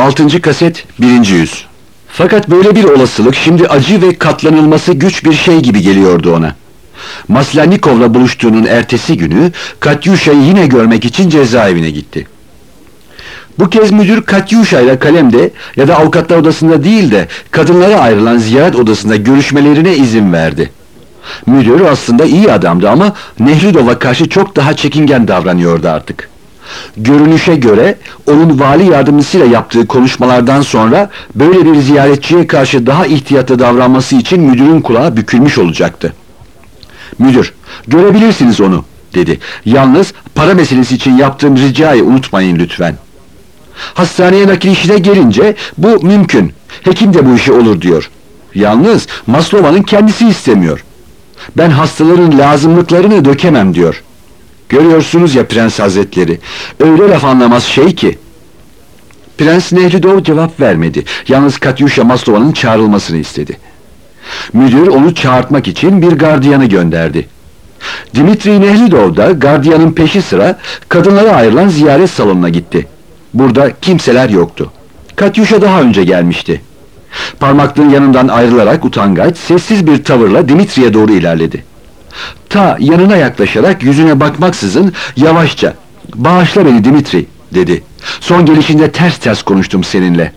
6. kaset 1. yüz. Fakat böyle bir olasılık şimdi acı ve katlanılması güç bir şey gibi geliyordu ona. Maslennikov'la buluştuğunun ertesi günü Katyuşa'yı yine görmek için cezaevine gitti. Bu kez müdür Katyuşa'yla kalemde ya da avukatlar odasında değil de kadınlara ayrılan ziyaret odasında görüşmelerine izin verdi. Müdür aslında iyi adamdı ama Nehlidov'a karşı çok daha çekingen davranıyordu artık. Görünüşe göre onun vali yardımcısıyla yaptığı konuşmalardan sonra böyle bir ziyaretçiye karşı daha ihtiyatlı davranması için müdürün kulağı bükülmüş olacaktı. "Müdür, görebilirsiniz onu," dedi. "Yalnız para meselesi için yaptığım ricayı unutmayın lütfen. Hastaneye nakil işine gelince bu mümkün. Hekim de bu işi olur diyor. Yalnız Maslova'nın kendisi istemiyor. Ben hastaların lazımlıklarını dökemem diyor. Görüyorsunuz ya Prens Hazretleri, öyle laf anlamaz şey ki." Prens Nehlidov cevap vermedi. Yalnız Katyuşa Maslova'nın çağrılmasını istedi. Müdür onu çağırtmak için bir gardiyanı gönderdi. Dimitri Nehlidov da gardiyanın peşi sıra kadınlara ayrılan ziyaret salonuna gitti. Burada kimseler yoktu. Katyuşa daha önce gelmişti. Parmaklığın yanından ayrılarak utangaç, sessiz bir tavırla Dimitri'ye doğru ilerledi. Ta yanına yaklaşarak yüzüne bakmaksızın yavaşça "Bağışla beni Dimitri," dedi. "Son gelişinde ters ters konuştum seninle."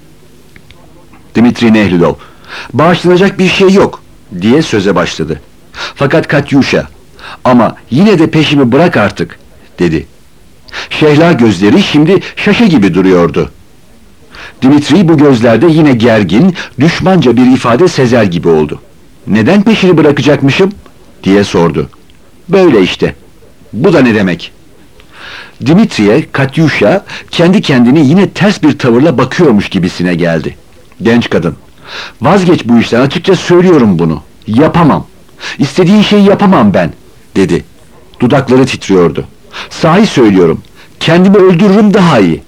Dimitri Nehlidov, "Bağışlanacak bir şey yok," diye söze başladı. Fakat Katyuşa, "Ama yine de peşimi bırak artık," dedi. Şehla gözleri şimdi şaşı gibi duruyordu. Dimitri bu gözlerde yine gergin, düşmanca bir ifade sezer gibi oldu. "Neden peşini bırakacakmışım?" diye sordu. "Böyle işte. Bu da ne demek?" Dimitri'ye Katyuşa kendi kendini yine ters bir tavırla bakıyormuş gibisine geldi. "Genç kadın, vazgeç bu işten, açıkça söylüyorum bunu. Yapamam. İstediğin şeyi yapamam ben," dedi. Dudakları titriyordu. "Sahi söylüyorum, kendimi öldürürüm daha iyi."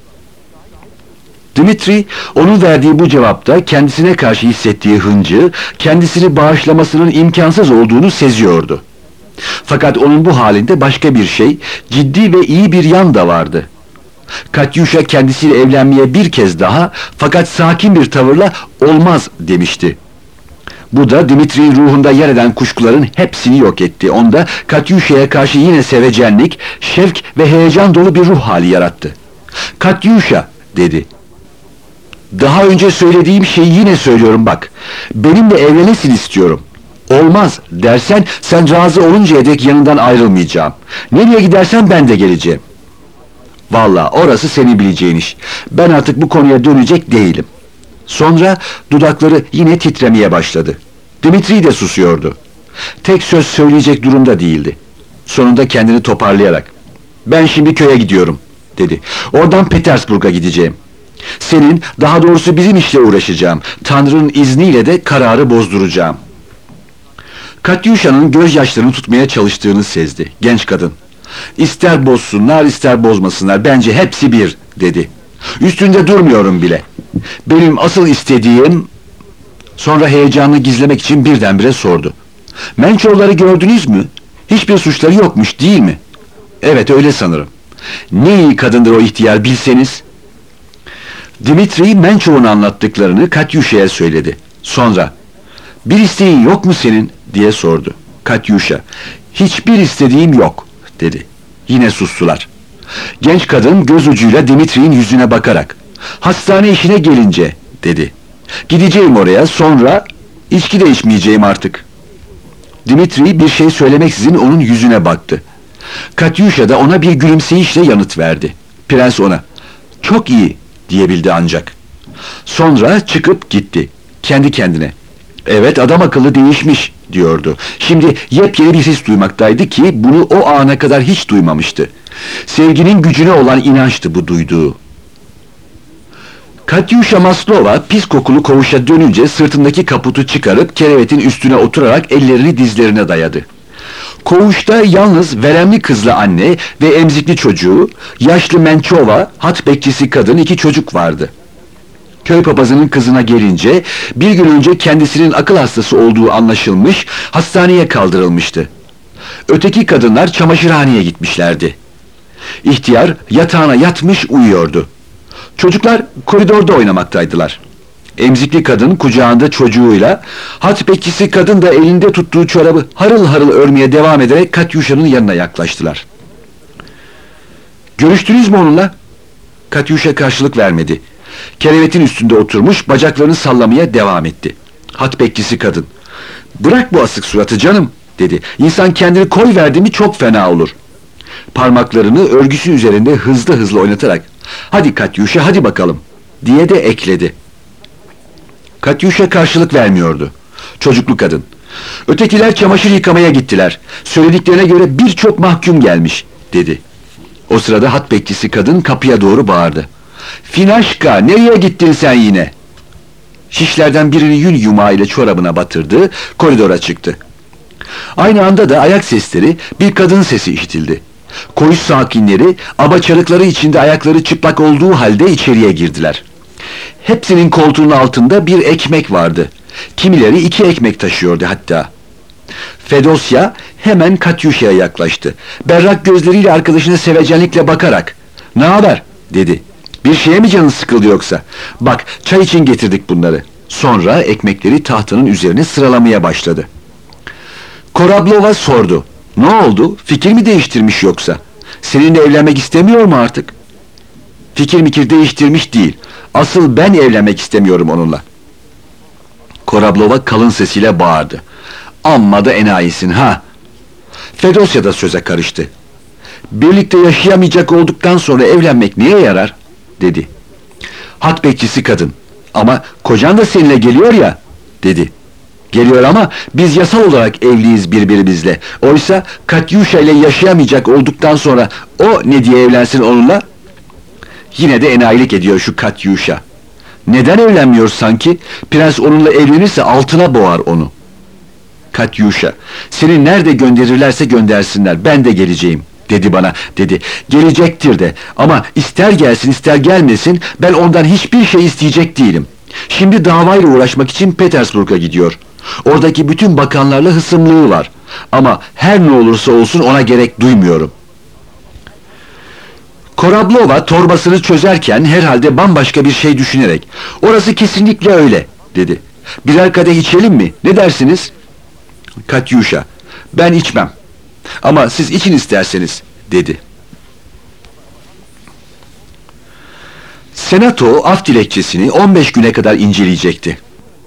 Dimitri, onun verdiği bu cevapta kendisine karşı hissettiği hıncı, kendisini bağışlamasının imkansız olduğunu seziyordu. Fakat onun bu halinde başka bir şey, ciddi ve iyi bir yan da vardı. Katyuşa kendisiyle evlenmeye bir kez daha, fakat sakin bir tavırla "olmaz" demişti. Bu da Dimitri'nin ruhunda yer eden kuşkuların hepsini yok etti. Onda Katyuşa'ya karşı yine sevecenlik, şevk ve heyecan dolu bir ruh hali yarattı. "Katyuşa," dedi. "Daha önce söylediğim şeyi yine söylüyorum bak. Benimle evlenesin istiyorum. Olmaz dersen sen razı oluncaya dek yanından ayrılmayacağım. Nereye gidersen ben de geleceğim." "Vallahi orası senin bileceğin iş. Ben artık bu konuya dönecek değilim." Sonra dudakları yine titremeye başladı. Dimitri de susuyordu. Tek söz söyleyecek durumda değildi. Sonunda kendini toparlayarak "Ben şimdi köye gidiyorum," dedi. "Oradan Petersburg'a gideceğim. Senin, daha doğrusu bizim işle uğraşacağım. Tanrı'nın izniyle de kararı bozduracağım." Katyuşa'nın gözyaşlarını tutmaya çalıştığını sezdi. Genç kadın, "İster bozsunlar ister bozmasınlar, bence hepsi bir," dedi. "Üstünde durmuyorum bile. Benim asıl istediğim..." Sonra heyecanını gizlemek için birdenbire sordu. "Mençovları gördünüz mü? Hiçbir suçları yokmuş değil mi?" "Evet, öyle sanırım." "Ne iyi kadındır o ihtiyar, bilseniz." Dimitri Mençov'un anlattıklarını Katyuşa'ya söyledi. Sonra "Bir isteğin yok mu senin?" diye sordu. Katyuşa, "Hiçbir istediğim yok," dedi. Yine sustular. Genç kadın göz ucuyla Dimitri'nin yüzüne bakarak "Hastane işine gelince," dedi. "Gideceğim oraya, sonra içki de içmeyeceğim artık." Dimitri bir şey söylemeksizin onun yüzüne baktı. Katyuşa da ona bir gülümseyişle yanıt verdi. Prens ona "Çok iyi," diyebildi ancak. Sonra çıkıp gitti. Kendi kendine "Evet, adam akıllı değişmiş," diyordu. Şimdi yepyeni bir his duymaktaydı ki bunu o ana kadar hiç duymamıştı. Sevginin gücüne olan inançtı bu duyduğu. Katyuşa Maslova pis kokulu koğuşa dönünce sırtındaki kaputu çıkarıp kerevetin üstüne oturarak ellerini dizlerine dayadı. Koğuşta yalnız veremli kızlı anne ve emzikli çocuğu, yaşlı Mençova, hat bekçisi kadın, 2 çocuk vardı. Köy papazının kızına gelince, bir gün önce kendisinin akıl hastası olduğu anlaşılmış, hastaneye kaldırılmıştı. Öteki kadınlar çamaşırhaneye gitmişlerdi. İhtiyar yatağına yatmış uyuyordu. Çocuklar koridorda oynamaktaydılar. Emzikli kadın kucağında çocuğuyla, hat bekçisi kadın da elinde tuttuğu çorabı harıl harıl örmeye devam ederek Katyuşa'nın yanına yaklaştılar. "Görüştünüz mü onunla?" Katyuşa karşılık vermedi. Kerevetin üstünde oturmuş, bacaklarını sallamaya devam etti. Hat bekçisi kadın, "Bırak bu asık suratı canım," dedi. "İnsan kendini koy verdi mi çok fena olur." Parmaklarını örgüsü üzerinde hızlı hızlı oynatarak, "Hadi Katyuşa, hadi bakalım," diye de ekledi. Katyuşa karşılık vermiyordu. Çocuklu kadın, "Ötekiler çamaşır yıkamaya gittiler. Söylediklerine göre birçok mahkum gelmiş," dedi. O sırada hat bekçisi kadın kapıya doğru bağırdı. "Finaşka, nereye gittin sen yine?" Şişlerden birini yün yumağı ile çorabına batırdı, koridora çıktı. Aynı anda da ayak sesleri, bir kadın sesi işitildi. Koğuş sakinleri, abaçarıkları içinde ayakları çıplak olduğu halde içeriye girdiler. Hepsinin koltuğunun altında bir ekmek vardı. Kimileri 2 ekmek taşıyordu hatta. Fedosya hemen Katyuşa'ya yaklaştı. Berrak gözleriyle arkadaşına sevecenlikle bakarak, "Ne haber?" dedi. "Bir şeye mi canın sıkıldı yoksa? Bak, çay için getirdik bunları." Sonra ekmekleri tahtanın üzerine sıralamaya başladı. Korablova sordu. "Ne oldu? Fikir mi değiştirmiş yoksa? Seninle evlenmek istemiyor mu artık?" "Fikir değiştirmiş değil. Asıl ben evlenmek istemiyorum onunla." Korablova kalın sesiyle bağırdı. "Amma da enayisin ha!" Fedosya da söze karıştı. "Birlikte yaşayamayacak olduktan sonra evlenmek neye yarar?" dedi. Hat bekçisi kadın, "Ama kocan da seninle geliyor ya," dedi. "Geliyor ama biz yasal olarak evliyiz birbirimizle. Oysa Katyuşa ile yaşayamayacak olduktan sonra o ne diye evlensin onunla?" "Yine de enayilik ediyor şu Katyuşa. Neden evlenmiyor sanki? Prens onunla evlenirse altına boğar onu." "Katyuşa, seni nerede gönderirlerse göndersinler, ben de geleceğim," dedi bana, dedi. "Gelecektir de, ama ister gelsin ister gelmesin, ben ondan hiçbir şey isteyecek değilim. Şimdi davayla uğraşmak için Petersburg'a gidiyor. Oradaki bütün bakanlarla hısımlığı var. Ama her ne olursa olsun ona gerek duymuyorum." Korablova torbasını çözerken herhalde bambaşka bir şey düşünerek, "Orası kesinlikle öyle," dedi. "Birer kadeh içelim mi? Ne dersiniz?" Katyuşa, "Ben içmem. Ama siz için isterseniz," dedi. Senato af dilekçesini 15 güne kadar inceleyecekti.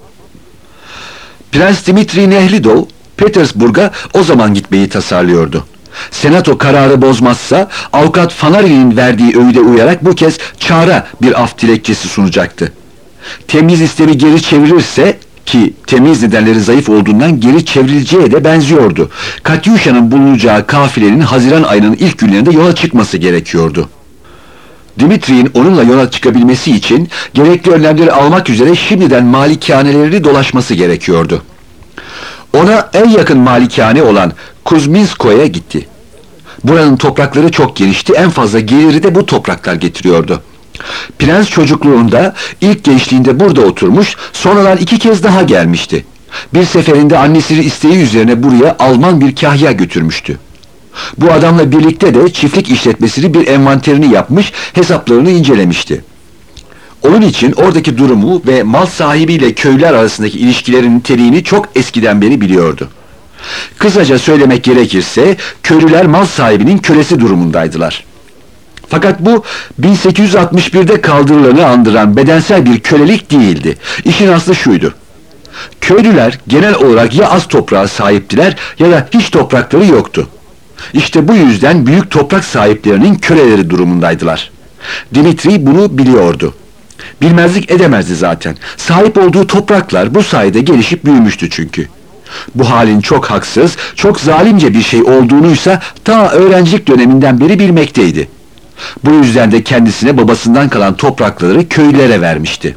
Prens Dimitri Nehlidov, Petersburg'a o zaman gitmeyi tasarlıyordu. Senato kararı bozmazsa, avukat Fanarin'in verdiği öğüde uyarak bu kez Çar'a bir af dilekçesi sunacaktı. Temyiz istemi geri çevirirse, ki temyiz nedenleri zayıf olduğundan geri çevrileceğe de benziyordu, Katyuşa'nın bulunacağı kafilenin Haziran ayının ilk günlerinde yola çıkması gerekiyordu. Dimitri'nin onunla yola çıkabilmesi için gerekli önlemleri almak üzere şimdiden malikaneleri dolaşması gerekiyordu. Ona en yakın malikane olan Kuzminsko'ya gitti. Buranın toprakları çok genişti, en fazla geliri de bu topraklar getiriyordu. Prens çocukluğunda, ilk gençliğinde burada oturmuş, sonradan 2 kez daha gelmişti. Bir seferinde annesinin isteği üzerine buraya Alman bir kahya götürmüştü. Bu adamla birlikte de çiftlik işletmesini bir envanterini yapmış, hesaplarını incelemişti. Onun için oradaki durumu ve mal sahibiyle köylüler arasındaki ilişkilerin niteliğini çok eskiden beri biliyordu. Kısaca söylemek gerekirse, köylüler mal sahibinin kölesi durumundaydılar. Fakat bu 1861'de kaldırılanı andıran bedensel bir kölelik değildi. İşin aslı şuydu: köylüler genel olarak ya az toprağa sahiptiler ya da hiç toprakları yoktu. İşte bu yüzden büyük toprak sahiplerinin köleleri durumundaydılar. Dimitri bunu biliyordu. Bilmezlik edemezdi zaten. Sahip olduğu topraklar bu sayede gelişip büyümüştü çünkü. Bu halin çok haksız, çok zalimce bir şey olduğunuysa ta öğrencilik döneminden beri bilmekteydi. Bu yüzden de kendisine babasından kalan toprakları köylülere vermişti.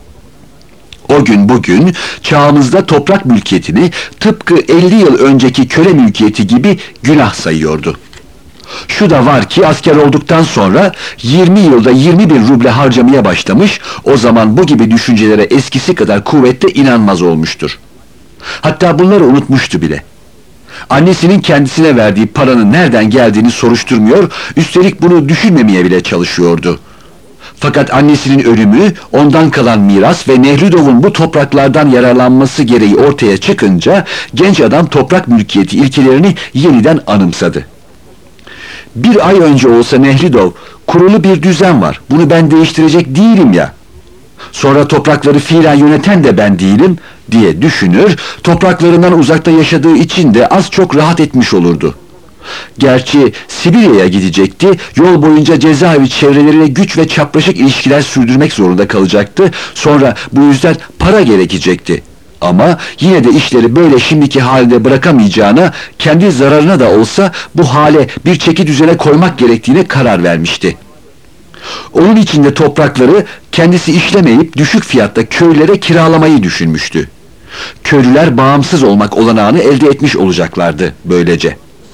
O gün bugün çağımızda toprak mülkiyetini tıpkı 50 yıl önceki köle mülkiyeti gibi günah sayıyordu. Şu da var ki asker olduktan sonra 20 yılda 20 bin ruble harcamaya başlamış, o zaman bu gibi düşüncelere eskisi kadar kuvvetle inanmaz olmuştur. Hatta bunları unutmuştu bile. Annesinin kendisine verdiği paranın nereden geldiğini soruşturmuyor, üstelik bunu düşünmemeye bile çalışıyordu. Fakat annesinin ölümü, ondan kalan miras ve Nehridov'un bu topraklardan yararlanması gereği ortaya çıkınca genç adam toprak mülkiyeti ilkelerini yeniden anımsadı. Bir ay önce olsa Nehridov, kurulu bir düzen var, bunu ben değiştirecek değilim ya. Sonra toprakları fiilen yöneten de ben değilim diye düşünür, topraklarından uzakta yaşadığı için de az çok rahat etmiş olurdu. Gerçi Sibirya'ya gidecekti, yol boyunca cezaevi çevreleriyle güç ve çapraşık ilişkiler sürdürmek zorunda kalacaktı, sonra bu yüzden para gerekecekti. Ama yine de işleri böyle şimdiki halde bırakamayacağına, kendi zararına da olsa bu hale bir çeki düzene koymak gerektiğine karar vermişti. Onun için de toprakları kendisi işlemeyip düşük fiyatta köylere kiralamayı düşünmüştü. Köylüler bağımsız olmak olanağını elde etmiş olacaklardı böylece.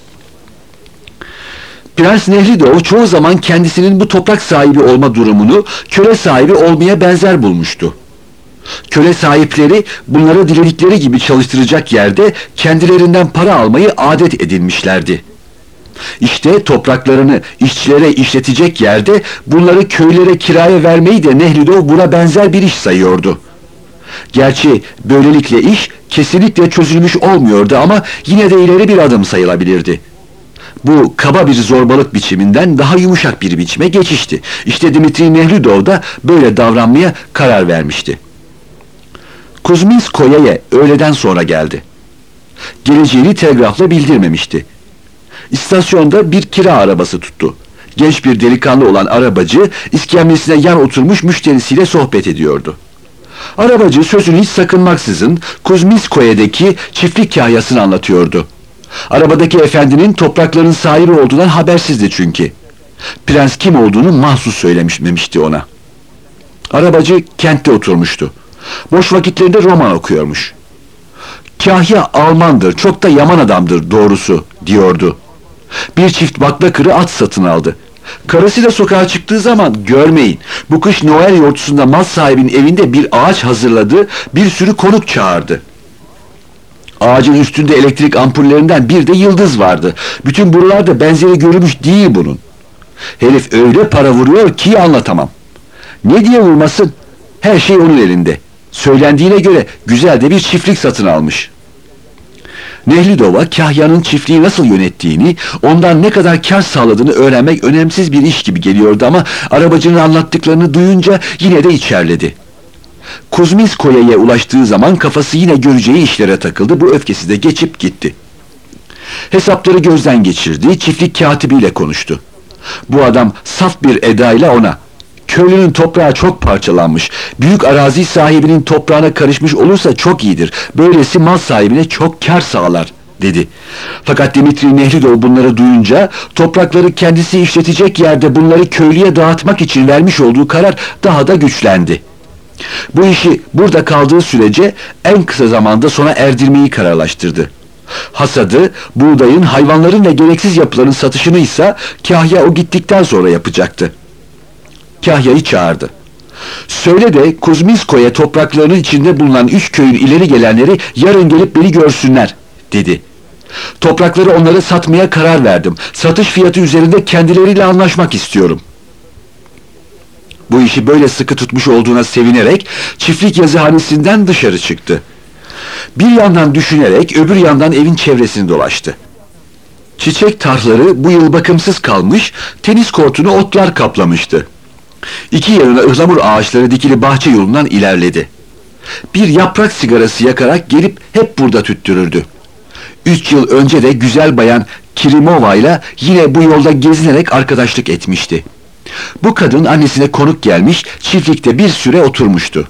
Prens Nehridov çoğu zaman kendisinin bu toprak sahibi olma durumunu köle sahibi olmaya benzer bulmuştu. Köle sahipleri bunları diledikleri gibi çalıştıracak yerde kendilerinden para almayı adet edinmişlerdi. İşte topraklarını işçilere işletecek yerde bunları köylere kiraya vermeyi de Nehridov buna benzer bir iş sayıyordu. Gerçi böylelikle iş kesinlikle çözülmüş olmuyordu ama yine de ileri bir adım sayılabilirdi. Bu kaba bir zorbalık biçiminden daha yumuşak bir biçime geçişti. İşte Dimitri Nehridov da böyle davranmaya karar vermişti. Kuzminskoya'ya öğleden sonra geldi. Geleceğini telgrafla bildirmemişti. İstasyonda bir kira arabası tuttu. Genç bir delikanlı olan arabacı iskemlesine yan oturmuş müşterisiyle sohbet ediyordu. Arabacı sözünü hiç sakınmaksızın Kuzminskoya'daki çiftlik kahyasını anlatıyordu. Arabadaki efendinin toprakların sahibi olduğundan habersizdi çünkü. Prens kim olduğunu mahsus söylemişti ona. Arabacı kentte oturmuştu. Boş vakitlerinde roman okuyormuş. Kahya Almandır, çok da yaman adamdır doğrusu, diyordu. Bir çift baklakırı at satın aldı. Karısıyla sokağa çıktığı zaman görmeyin, bu kış Noel yortusunda mal sahibinin evinde bir ağaç hazırladı, bir sürü konuk çağırdı. Ağacın üstünde elektrik ampullerinden bir de yıldız vardı. Bütün buralarda benzeri görülmüş değil bunun. Herif öyle para vuruyor ki anlatamam. Ne diye vurmasın? Her şey onun elinde. Söylendiğine göre güzel de bir çiftlik satın almış. Nehridov'a Kahya'nın çiftliği nasıl yönettiğini, ondan ne kadar kar sağladığını öğrenmek önemsiz bir iş gibi geliyordu ama arabacının anlattıklarını duyunca yine de içerledi. Kuzminskoya'ya ulaştığı zaman kafası yine göreceği işlere takıldı, bu öfkesi de geçip gitti. Hesapları gözden geçirdi, çiftlik katibiyle konuştu. Bu adam saf bir edayla ona, köylünün toprağı çok parçalanmış, büyük arazi sahibinin toprağına karışmış olursa çok iyidir, böylesi mal sahibine çok kar sağlar, dedi. Fakat Dimitri Nehridov bunları duyunca, toprakları kendisi işletecek yerde bunları köylüye dağıtmak için vermiş olduğu karar daha da güçlendi. Bu işi burada kaldığı sürece en kısa zamanda sona erdirmeyi kararlaştırdı. Hasadı, buğdayın, hayvanların ve gereksiz yapıların satışını ise Kahya o gittikten sonra yapacaktı. Kahya'yı çağırdı. Söyle de Kuzminskoya topraklarının içinde bulunan 3 köyün ileri gelenleri yarın gelip beni görsünler, dedi. Toprakları onlara satmaya karar verdim. Satış fiyatı üzerinde kendileriyle anlaşmak istiyorum. Bu işi böyle sıkı tutmuş olduğuna sevinerek çiftlik yazıhanesinden dışarı çıktı. Bir yandan düşünerek öbür yandan evin çevresini dolaştı. Çiçek tarhları bu yıl bakımsız kalmış, tenis kortunu otlar kaplamıştı. İki yanına ıhlamur ağaçları dikili bahçe yolundan ilerledi. Bir yaprak sigarası yakarak gelip hep burada tüttürürdü. 3 yıl önce de güzel bayan Kirimova ile yine bu yolda gezinerek arkadaşlık etmişti. Bu kadın annesine konuk gelmiş, çiftlikte bir süre oturmuştu.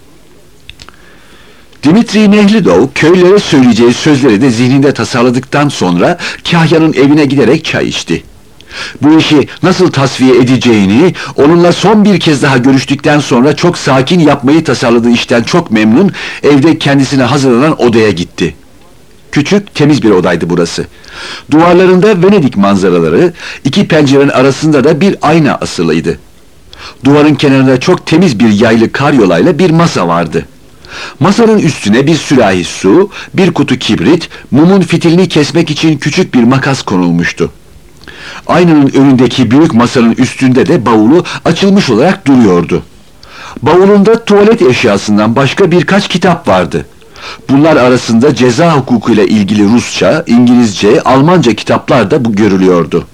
Dimitri Nehridov, köylere söyleyeceği sözleri de zihninde tasarladıktan sonra Kahya'nın evine giderek çay içti. Bu işi nasıl tasfiye edeceğini, onunla son bir kez daha görüştükten sonra çok sakin yapmayı tasarladığı işten çok memnun, evde kendisine hazırlanan odaya gitti. Küçük, temiz bir odaydı burası. Duvarlarında Venedik manzaraları, iki pencerenin arasında da bir ayna asılıydı. Duvarın kenarında çok temiz bir yaylı karyolayla bir masa vardı. Masanın üstüne bir sürahi su, bir kutu kibrit, mumun fitilini kesmek için küçük bir makas konulmuştu. Aynanın önündeki büyük masanın üstünde de bavulu açılmış olarak duruyordu. Bavulunda tuvalet eşyasından başka birkaç kitap vardı. Bunlar arasında ceza hukukuyla ilgili Rusça, İngilizce, Almanca kitaplar da görülüyordu.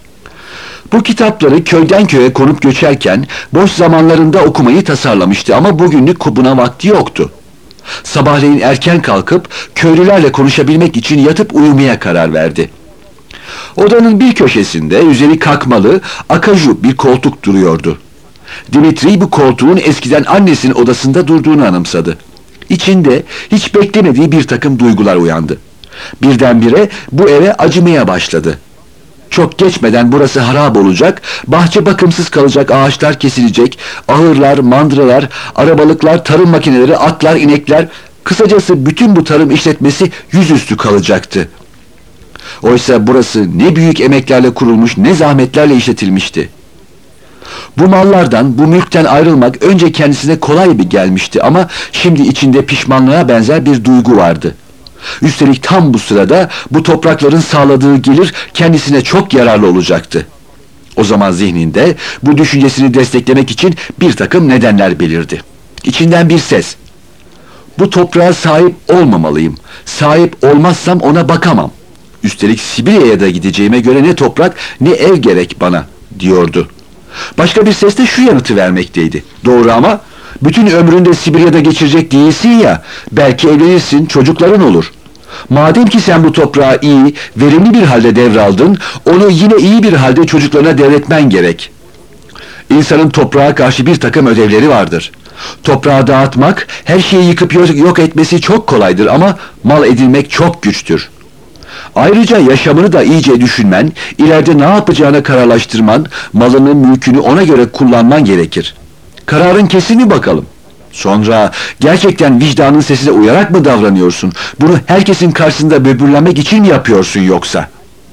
Bu kitapları köyden köye konup göçerken boş zamanlarında okumayı tasarlamıştı ama bugünlük buna vakti yoktu. Sabahleyin erken kalkıp köylülerle konuşabilmek için yatıp uyumaya karar verdi. Odanın bir köşesinde üzeri kakmalı, akaju bir koltuk duruyordu. Dimitri bu koltuğun eskiden annesinin odasında durduğunu anımsadı. İçinde hiç beklemediği bir takım duygular uyandı. Birdenbire bu eve acımaya başladı. Çok geçmeden burası harap olacak, bahçe bakımsız kalacak, ağaçlar kesilecek, ahırlar, mandralar, arabalıklar, tarım makineleri, atlar, inekler, kısacası bütün bu tarım işletmesi yüzüstü kalacaktı. Oysa burası ne büyük emeklerle kurulmuş, ne zahmetlerle işletilmişti. Bu mallardan, bu mülkten ayrılmak önce kendisine kolay bir gelmişti ama şimdi içinde pişmanlığa benzer bir duygu vardı. Üstelik tam bu sırada bu toprakların sağladığı gelir kendisine çok yararlı olacaktı. O zaman zihninde bu düşüncesini desteklemek için bir takım nedenler belirdi. İçinden bir ses, bu toprağa sahip olmamalıyım, sahip olmazsam ona bakamam. Üstelik Sibirya'ya da gideceğime göre ne toprak ne ev gerek bana, diyordu. Başka bir ses de şu yanıtı vermekteydi. Doğru ama bütün ömründe Sibirya'da geçirecek değilsin ya, belki evlenirsin, çocukların olur. Madem ki sen bu toprağı iyi, verimli bir halde devraldın, onu yine iyi bir halde çocuklarına devretmen gerek. İnsanın toprağa karşı bir takım ödevleri vardır. Toprağı dağıtmak, her şeyi yıkıp yok etmesi çok kolaydır ama mal edinmek çok güçtür. Ayrıca yaşamını da iyice düşünmen, ileride ne yapacağını kararlaştırman, malını, mülkünü ona göre kullanman gerekir. Kararın kesin mi bakalım? Sonra gerçekten vicdanın sesine uyarak mı davranıyorsun? Bunu herkesin karşısında böbürlenmek için mi yapıyorsun yoksa?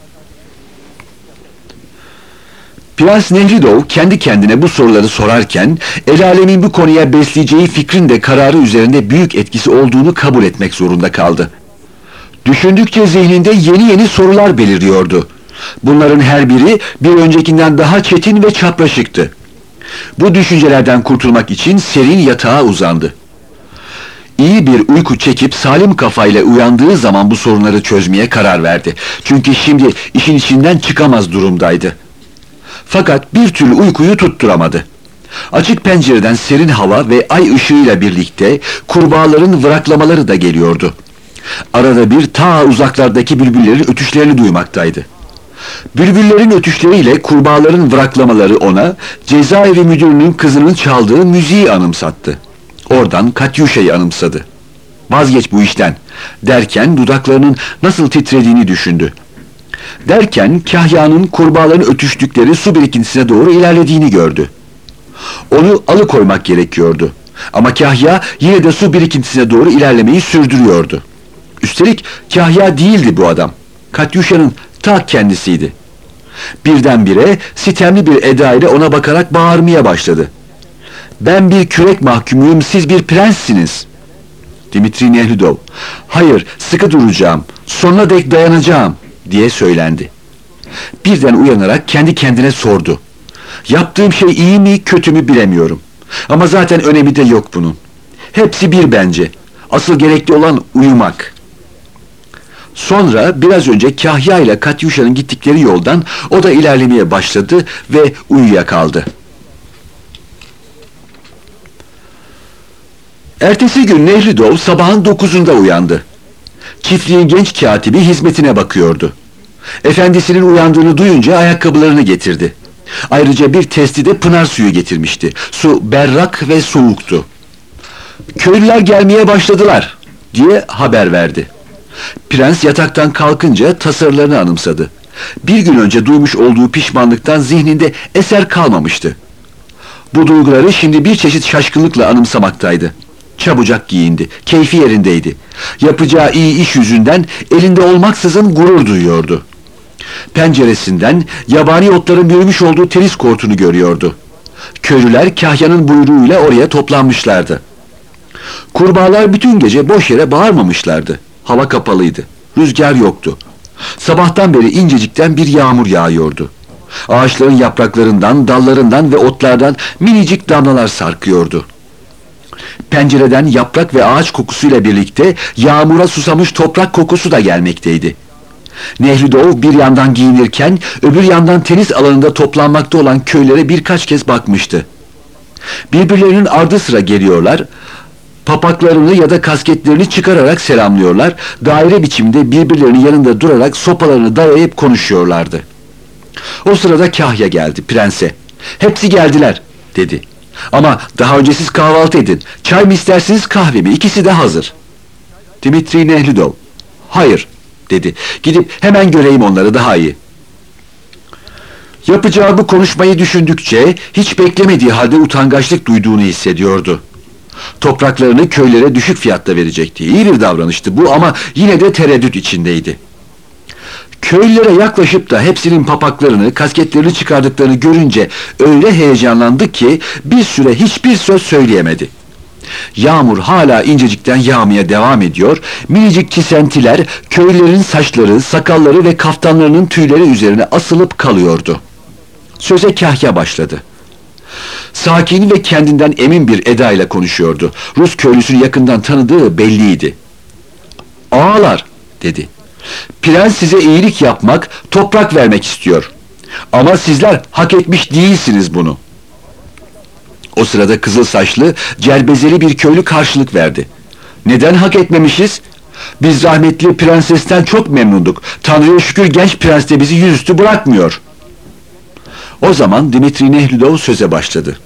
Prens Nehridov kendi kendine bu soruları sorarken, el alemin bu konuya besleyeceği fikrin de kararı üzerinde büyük etkisi olduğunu kabul etmek zorunda kaldı. Düşündükçe zihninde yeni sorular beliriyordu. Bunların her biri bir öncekinden daha çetin ve çapraşıktı. Bu düşüncelerden kurtulmak için serin yatağa uzandı. İyi bir uyku çekip salim kafayla uyandığı zaman bu sorunları çözmeye karar verdi. Çünkü şimdi işin içinden çıkamaz durumdaydı. Fakat bir türlü uykuyu tutturamadı. Açık pencereden serin hava ve ay ışığıyla birlikte kurbağaların vıraklamaları da geliyordu. Arada bir ta uzaklardaki bülbüllerin ötüşlerini duymaktaydı. Bülbüllerin ötüşleriyle kurbağaların vıraklamaları ona cezaevi müdürünün kızının çaldığı müziği anımsattı. Oradan Katyuşa'yı anımsadı. Vazgeç bu işten derken dudaklarının nasıl titrediğini düşündü. Derken Kahya'nın kurbağaların ötüştükleri su birikintisine doğru ilerlediğini gördü. Onu alıkoymak gerekiyordu. Ama Kahya yine de su birikintisine doğru ilerlemeyi sürdürüyordu. Üstelik Kahya değildi bu adam. Katyuşa'nın ta kendisiydi. Birdenbire sitemli bir eda ile ona bakarak bağırmaya başladı. Ben bir kürek mahkumuyum, siz bir prenssiniz. Dimitri Nehridov, hayır sıkı duracağım, sonuna dek dayanacağım diye söylendi. Birden uyanarak kendi kendine sordu. Yaptığım şey iyi mi kötü mü bilemiyorum. Ama zaten önemi de yok bunun. Hepsi bir bence. Asıl gerekli olan uyumak. Sonra biraz önce Kahya ile Katyuşa'nın gittikleri yoldan o da ilerlemeye başladı ve uyuyakaldı. Ertesi gün Nehridov sabahın 9'unda uyandı. Çiftliğin genç katibi hizmetine bakıyordu. Efendisinin uyandığını duyunca ayakkabılarını getirdi. Ayrıca bir testi de pınar suyu getirmişti. Su berrak ve soğuktu. Köylüler gelmeye başladılar diye haber verdi. Prens yataktan kalkınca tasarılarını anımsadı. Bir gün önce duymuş olduğu pişmanlıktan zihninde eser kalmamıştı. Bu duyguları şimdi bir çeşit şaşkınlıkla anımsamaktaydı. Çabucak giyindi, keyfi yerindeydi. Yapacağı iyi iş yüzünden elinde olmaksızın gurur duyuyordu. Penceresinden yabani otların büyümüş olduğu tenis kortunu görüyordu. Köylüler Kahya'nın buyruğuyla oraya toplanmışlardı. Kurbağalar bütün gece boş yere bağırmamışlardı. Hava kapalıydı. Rüzgar yoktu. Sabahtan beri incecikten bir yağmur yağıyordu. Ağaçların yapraklarından, dallarından ve otlardan minicik damlalar sarkıyordu. Pencereden yaprak ve ağaç kokusuyla birlikte yağmura susamış toprak kokusu da gelmekteydi. Nehlidov bir yandan giyinirken öbür yandan tenis alanında toplanmakta olan köylere birkaç kez bakmıştı. Birbirlerinin ardı sıra geliyorlar, papaklarını ya da kasketlerini çıkararak selamlıyorlar, daire biçimde birbirlerinin yanında durarak sopalarını dayayıp konuşuyorlardı. O sırada Kahya geldi, prense. "Hepsi geldiler," dedi. "Ama daha önce siz kahvaltı edin. Çay mı istersiniz, kahve mi? İkisi de hazır." Dimitri Nehlidov, "Hayır," dedi. "Gidip hemen göreyim onları, daha iyi." Yapacağı bu konuşmayı düşündükçe hiç beklemediği halde utangaçlık duyduğunu hissediyordu. Topraklarını köylere düşük fiyatta verecekti. İyi bir davranıştı bu ama yine de tereddüt içindeydi. Köylülere yaklaşıp da hepsinin papaklarını, kasketlerini çıkardıklarını görünce öyle heyecanlandı ki bir süre hiçbir söz söyleyemedi. Yağmur hala incecikten yağmaya devam ediyor, minicik çisentiler köylülerin saçları, sakalları ve kaftanlarının tüyleri üzerine asılıp kalıyordu. Söze Kahya başladı. Sakin ve kendinden emin bir edayla konuşuyordu. Rus köylüsünü yakından tanıdığı belliydi. "Ağalar," dedi. "Prens size iyilik yapmak, toprak vermek istiyor. Ama sizler hak etmiş değilsiniz bunu." O sırada kızıl saçlı, celbezeli bir köylü karşılık verdi. "Neden hak etmemişiz? Biz rahmetli prensesten çok memnunduk. Tanrı'ya şükür genç prens de bizi yüzüstü bırakmıyor." O zaman Dimitri Nehlidov söze başladı.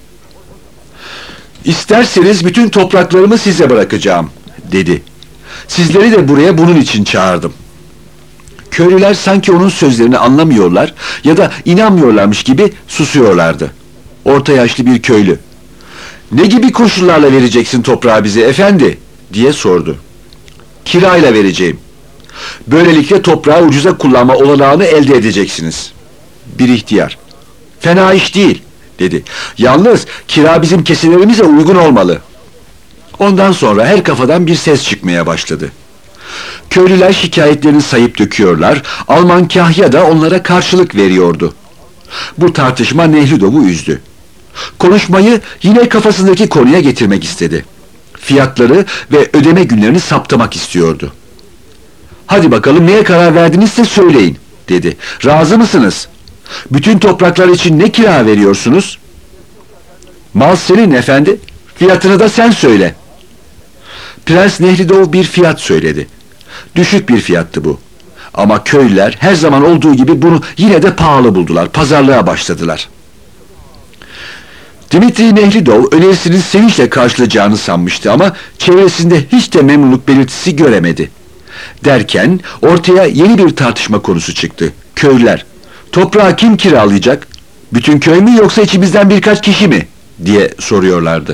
"İsterseniz bütün topraklarımı size bırakacağım," dedi. "Sizleri de buraya bunun için çağırdım." Köylüler sanki onun sözlerini anlamıyorlar ya da inanmıyorlarmış gibi susuyorlardı. Orta yaşlı bir köylü, "Ne gibi koşullarla vereceksin toprağı bize efendi?" diye sordu. "Kirayla vereceğim. Böylelikle toprağı ucuza kullanma olanağını elde edeceksiniz." Bir ihtiyar, "Fena iş değil," dedi. "Yalnız kira bizim keselerimize uygun olmalı." Ondan sonra her kafadan bir ses çıkmaya başladı. Köylüler şikayetlerini sayıp döküyorlar, Alman Kahya da onlara karşılık veriyordu. Bu tartışma Nehlidov'u üzdü. Konuşmayı yine kafasındaki konuya getirmek istedi. Fiyatları ve ödeme günlerini saptamak istiyordu. "Hadi bakalım neye karar verdinizse söyleyin," dedi. "Razı mısınız? Bütün topraklar için ne kira veriyorsunuz?" "Mal senin efendi, fiyatını da sen söyle." Prens Nehlidov bir fiyat söyledi. Düşük bir fiyattı bu. Ama köylüler her zaman olduğu gibi bunu yine de pahalı buldular, pazarlığa başladılar. Dimitri Nehlidov önerisinin sevinçle karşılayacağını sanmıştı ama çevresinde hiç de memnunluk belirtisi göremedi. Derken ortaya yeni bir tartışma konusu çıktı. Köylüler, "Toprağı kim kiralayacak? Bütün köy mü yoksa içimizden birkaç kişi mi?" diye soruyorlardı.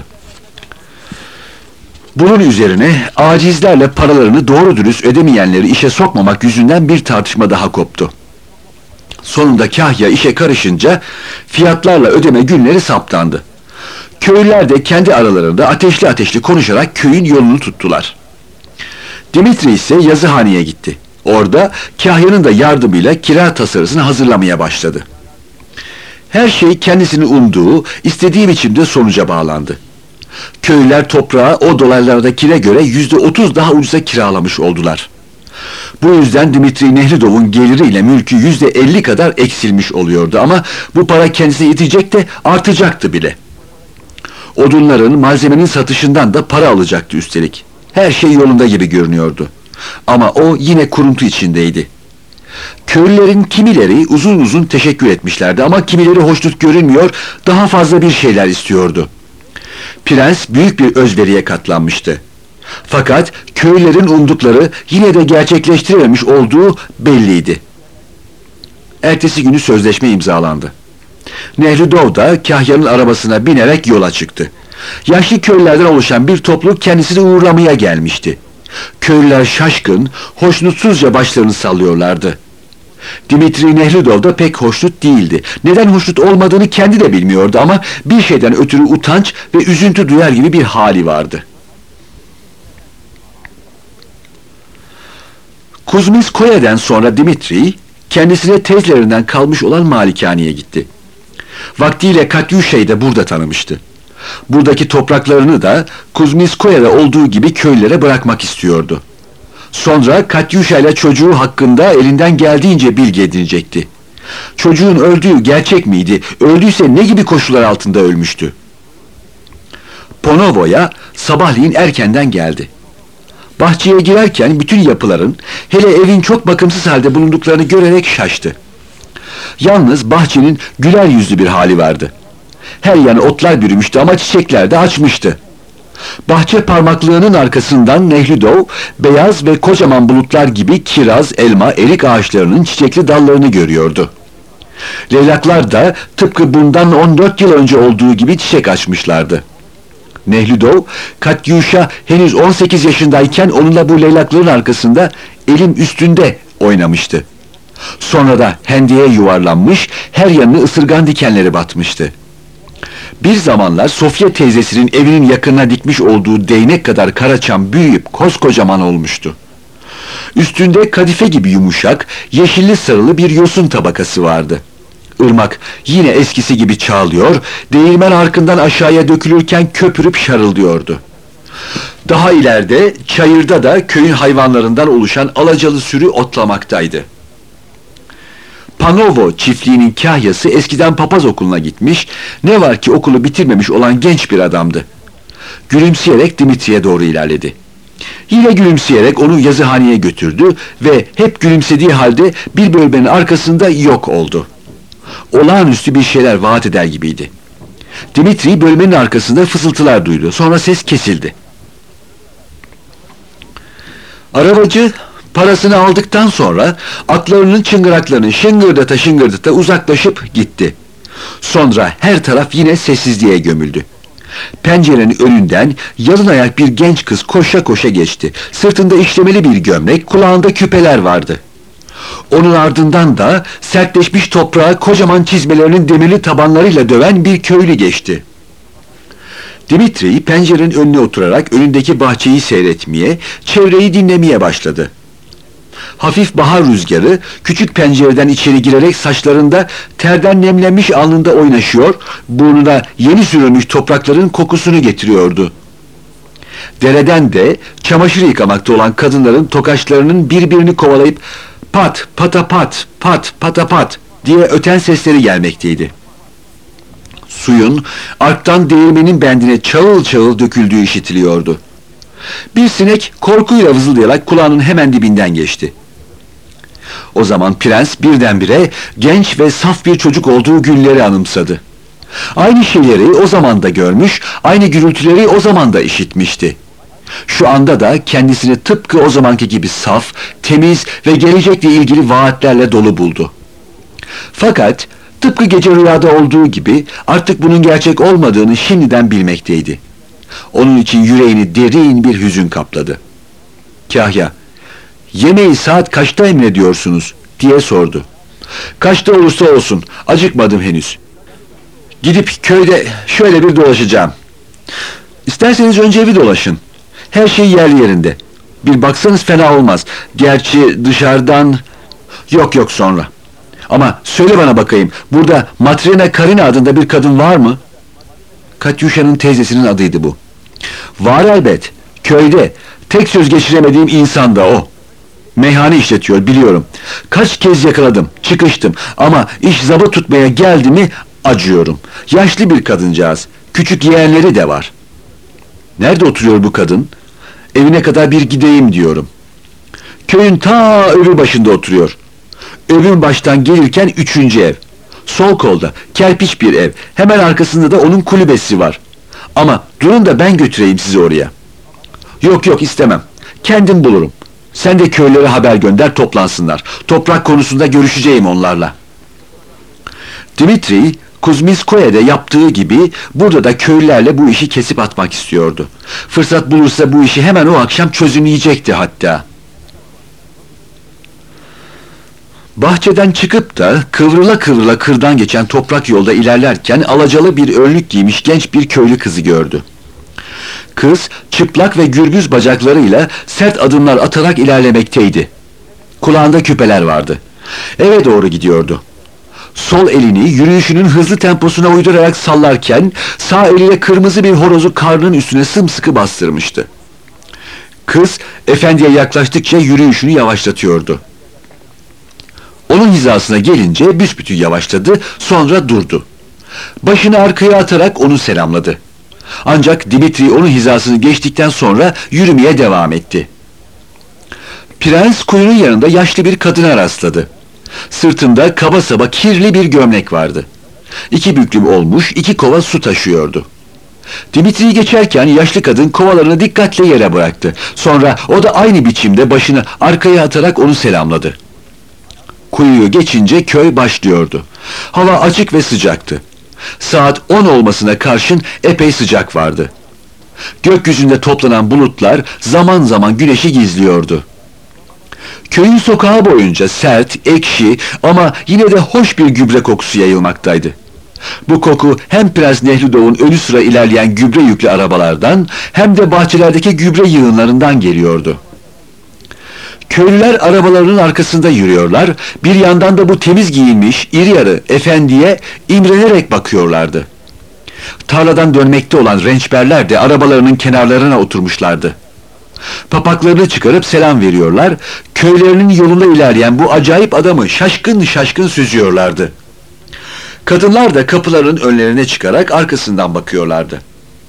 Bunun üzerine acizlerle paralarını doğru dürüst ödemeyenleri işe sokmamak yüzünden bir tartışma daha koptu. Sonunda Kahya işe karışınca fiyatlarla ödeme günleri saptandı. Köylüler de kendi aralarında ateşli ateşli konuşarak köyün yolunu tuttular. Dimitri ise yazıhaneye gitti. Orada Kahya'nın da yardımıyla kira tasarısını hazırlamaya başladı. Her şey kendisini umduğu, istediği biçimde sonuca bağlandı. Köylüler toprağı o dolaylardakine göre %30 daha ucuza kiralamış oldular. Bu yüzden Dimitri Nehlidov'un geliriyle mülkü %50 kadar eksilmiş oluyordu ama bu para kendisine yetecek de artacaktı bile. Odunların, malzemenin satışından da para alacaktı üstelik. Her şey yolunda gibi görünüyordu. Ama o yine kuruntu içindeydi. Köylülerin kimileri uzun uzun teşekkür etmişlerdi ama kimileri hoşnut görünmüyor, daha fazla bir şeyler istiyordu. Prens büyük bir özveriye katlanmıştı. Fakat köylülerin umdukları yine de gerçekleştirememiş olduğu belliydi. Ertesi günü sözleşme imzalandı. Nehlidov da Kahya'nın arabasına binerek yola çıktı. Yaşlı köylülerden oluşan bir topluluk kendisini uğurlamaya gelmişti. Köylüler şaşkın, hoşnutsuzca başlarını sallıyorlardı. Dimitri Nehlidov da pek hoşnut değildi. Neden hoşnut olmadığını kendi de bilmiyordu ama bir şeyden ötürü utanç ve üzüntü duyar gibi bir hali vardı. Kuzminskoye'den sonra Dimitri, kendisine teyzelerinden kalmış olan malikaneye gitti. Vaktiyle Katyuşa'yı da burada tanımıştı. Buradaki topraklarını da Kuzminskoye'de olduğu gibi köylere bırakmak istiyordu. Sonra Katyuşa ile çocuğu hakkında elinden geldiğince bilgi edinecekti. Çocuğun öldüğü gerçek miydi? Öldüyse ne gibi koşullar altında ölmüştü? Ponovo'ya sabahleyin erkenden geldi. Bahçeye girerken bütün yapıların, hele evin çok bakımsız halde bulunduklarını görerek şaştı. Yalnız bahçenin güler yüzlü bir hali vardı. Her yanı otlar bürümüştü ama çiçekler de açmıştı. Bahçe parmaklığının arkasından Nehlidov, beyaz ve kocaman bulutlar gibi kiraz, elma, erik ağaçlarının çiçekli dallarını görüyordu. Leylaklar da tıpkı bundan 14 yıl önce olduğu gibi çiçek açmışlardı. Nehlidov, Katyuşa henüz 18 yaşındayken onunla bu leylakların arkasında elim üstünde oynamıştı. Sonra da hendeye yuvarlanmış, her yanını ısırgan dikenleri batmıştı. Bir zamanlar Sofya teyzesinin evinin yakınına dikmiş olduğu değnek kadar karaçam büyüyüp koskocaman olmuştu. Üstünde kadife gibi yumuşak, yeşilli sarılı bir yosun tabakası vardı. Irmak yine eskisi gibi çağlıyor, değirmen arkından aşağıya dökülürken köpürüp şarıldıyordu. Daha ileride, çayırda da köyün hayvanlarından oluşan alacalı sürü otlamaktaydı. Panovo çiftliğinin kahyası eskiden papaz okuluna gitmiş, ne var ki okulu bitirmemiş olan genç bir adamdı. Gülümseyerek Dimitri'ye doğru ilerledi. Yine gülümseyerek onu yazıhaneye götürdü ve hep gülümsediği halde bir bölmenin arkasında yok oldu. Olağanüstü bir şeyler vaat eder gibiydi. Dimitri bölmenin arkasında fısıltılar duydu. Sonra ses kesildi. Arabacı parasını aldıktan sonra atlarının çıngıraklarını şıngırdata şıngırdata uzaklaşıp gitti. Sonra her taraf yine sessizliğe gömüldü. Pencerenin önünden yalın ayak bir genç kız koşa koşa geçti. Sırtında işlemeli bir gömlek, kulağında küpeler vardı. Onun ardından da sertleşmiş toprağa kocaman çizmelerinin demirli tabanlarıyla döven bir köylü geçti. Dimitri pencerenin önüne oturarak önündeki bahçeyi seyretmeye, çevreyi dinlemeye başladı. Hafif bahar rüzgarı küçük pencereden içeri girerek saçlarında, terden nemlenmiş alnında oynaşıyor, burnuna yeni sürülmüş toprakların kokusunu getiriyordu. Dereden de çamaşır yıkamakta olan kadınların tokaçlarının birbirini kovalayıp pat patapat pat patapat diye öten sesleri gelmekteydi. Suyun arktan değirmenin bendine çağıl çağıl döküldüğü işitiliyordu. Bir sinek korkuyla vızıldayarak kulağının hemen dibinden geçti. O zaman prens birdenbire genç ve saf bir çocuk olduğu günleri anımsadı. Aynı şeyleri o zaman da görmüş, aynı gürültüleri o zaman da işitmişti. Şu anda da kendisini tıpkı o zamanki gibi saf, temiz ve gelecekle ilgili vaatlerle dolu buldu. Fakat tıpkı gece rüyada olduğu gibi artık bunun gerçek olmadığını şimdiden bilmekteydi. Onun için yüreğini derin bir hüzün kapladı. Kahya, "Yemeği saat kaçta emrediyorsunuz?" diye sordu. "Kaçta olursa olsun, acıkmadım henüz. Gidip köyde şöyle bir dolaşacağım." "İsterseniz önce evi dolaşın. Her şey yerli yerinde. Bir baksanız fena olmaz. Gerçi dışarıdan..." Yok sonra. "Ama söyle bana bakayım, burada Matrena Karina adında bir kadın var mı?" Katyuşa'nın teyzesinin adıydı bu. "Var elbet. Köyde. Tek söz geçiremediğim insan da o. Meyhane işletiyor, biliyorum. Kaç kez yakaladım, çıkıştım ama iş zabıt tutmaya geldi mi acıyorum. Yaşlı bir kadıncağız. Küçük yeğenleri de var." "Nerede oturuyor bu kadın?" "Evine kadar bir gideyim diyorum." "Köyün ta öbür başında oturuyor. Öbür baştan gelirken 3. ev. Sol kolda, kerpiç bir ev. Hemen arkasında da onun kulübesi var. Ama durun da ben götüreyim sizi oraya." Yok istemem. Kendim bulurum. Sen de köylere haber gönder, toplansınlar. Toprak konusunda görüşeceğim onlarla." Dimitri, Kuzminskoye'de yaptığı gibi burada da köylülerle bu işi kesip atmak istiyordu. Fırsat bulursa bu işi hemen o akşam çözümleyecekti hatta. Bahçeden çıkıp da kıvrıla kıvrıla kırdan geçen toprak yolda ilerlerken alacalı bir önlük giymiş genç bir köylü kızı gördü. Kız çıplak ve gürbüz bacaklarıyla sert adımlar atarak ilerlemekteydi. Kulağında küpeler vardı. Eve doğru gidiyordu. Sol elini yürüyüşünün hızlı temposuna uydurarak sallarken sağ eliyle kırmızı bir horozu karnının üstüne sımsıkı bastırmıştı. Kız efendiye yaklaştıkça yürüyüşünü yavaşlatıyordu. Onun hizasına gelince büsbütün yavaşladı, sonra durdu. Başını arkaya atarak onu selamladı. Ancak Dimitri onun hizasını geçtikten sonra yürümeye devam etti. Prens kuyunun yanında yaşlı bir kadına rastladı. Sırtında kaba saba kirli bir gömlek vardı. 2 büklüm olmuş 2 kova su taşıyordu. Dimitri'yi geçerken yaşlı kadın kovalarını dikkatle yere bıraktı. Sonra o da aynı biçimde başını arkaya atarak onu selamladı. Kuyuyu geçince köy başlıyordu. Hava açık ve sıcaktı. Saat 10 olmasına karşın epey sıcak vardı. Gökyüzünde toplanan bulutlar zaman zaman güneşi gizliyordu. Köyün sokağı boyunca sert, ekşi ama yine de hoş bir gübre kokusu yayılmaktaydı. Bu koku hem Prens Nehlidov'un önü sıra ilerleyen gübre yüklü arabalardan hem de bahçelerdeki gübre yığınlarından geliyordu. Köylüler arabalarının arkasında yürüyorlar, bir yandan da bu temiz giyinmiş, iri yarı efendiye imrenerek bakıyorlardı. Tarladan dönmekte olan rençberler de arabalarının kenarlarına oturmuşlardı. Papaklarını çıkarıp selam veriyorlar, köylerinin yolunda ilerleyen bu acayip adamı şaşkın şaşkın süzüyorlardı. Kadınlar da kapıların önlerine çıkarak arkasından bakıyorlardı.